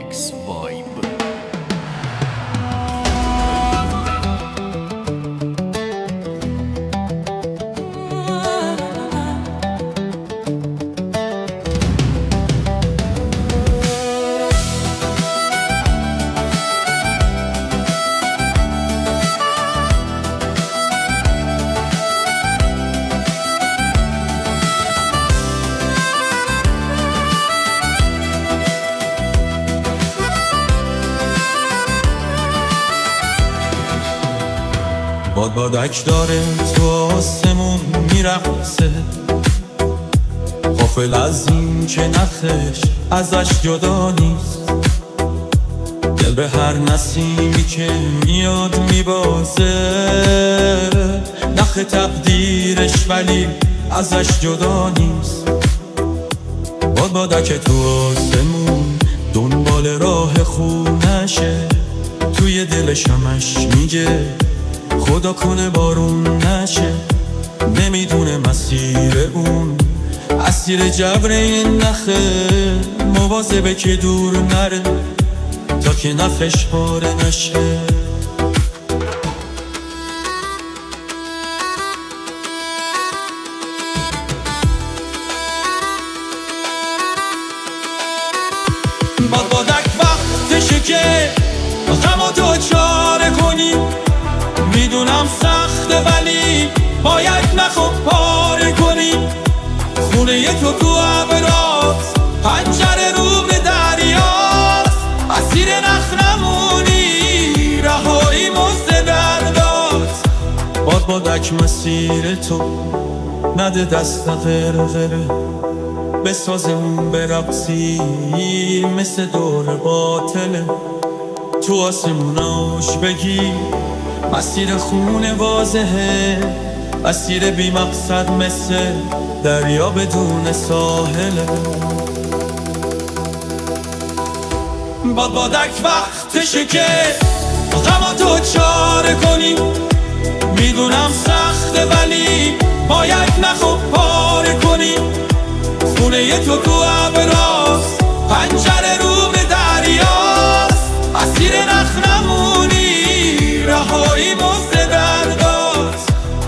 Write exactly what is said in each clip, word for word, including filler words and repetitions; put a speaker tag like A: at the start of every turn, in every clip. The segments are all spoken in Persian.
A: X Vibe.
B: باد بادک داره تو آسمون میرقصه، غافل از این که نخش ازش جدا نیست. دل به هر نسیمی که میاد میبازه، نخ تقدیرش ولی ازش جدا نیست. باد بادک تو آسمون دنبال راه خونشه، توی دلش همش میگه خدا کنه بارون نشه. نمیدونه مسیر اون اسیر جبر این نخه، مواظبه که دور نره تا که نخش پاره نشه. باد بادک وقتشه که غم تو چاره کنی. میدونم سخته ولی باید نخو پاره کنی. خونه تو تو ابراست، پنجره رو به دریاست. اسیر نخ نمونی، رهایی مزد درداست. باد بادک مسیر تو نده دست غرغره، بسازمون برقصی مثل دور باطله. تو آسموناش بگی مسیر خونه واضحه، مسیر بی مقصد مثل دریا بدون ساحله. باد بادک وقتشه که غم تو چاره کنی. میدونم سخته ولی باید نخو پاره کنی. خونه تو تو ابراست، پنجره رو به دریاست. اسیر نخ نمونی، رهایی مزد درداست.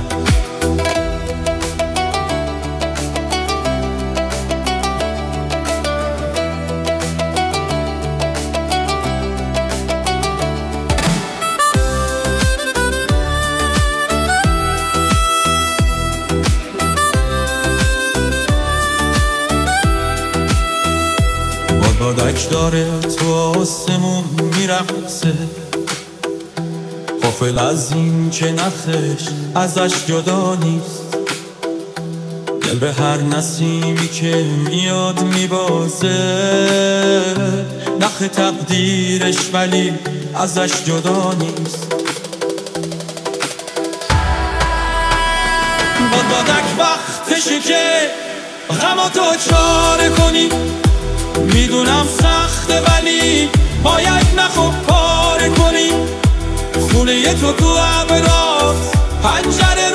B: باد بادک داره تو آسمون میرقصه، غافل از این که نخش ازش جدا نیست. دل به هر نسیمی که میاد میبازه، نخ تقدیرش ولی ازش جدا نیست. باد بادک وقتشه که غم تو چاره کنی. میدونم سخته ولی باید نخو پاره کنی. خونه تو تو ابراست، پنجره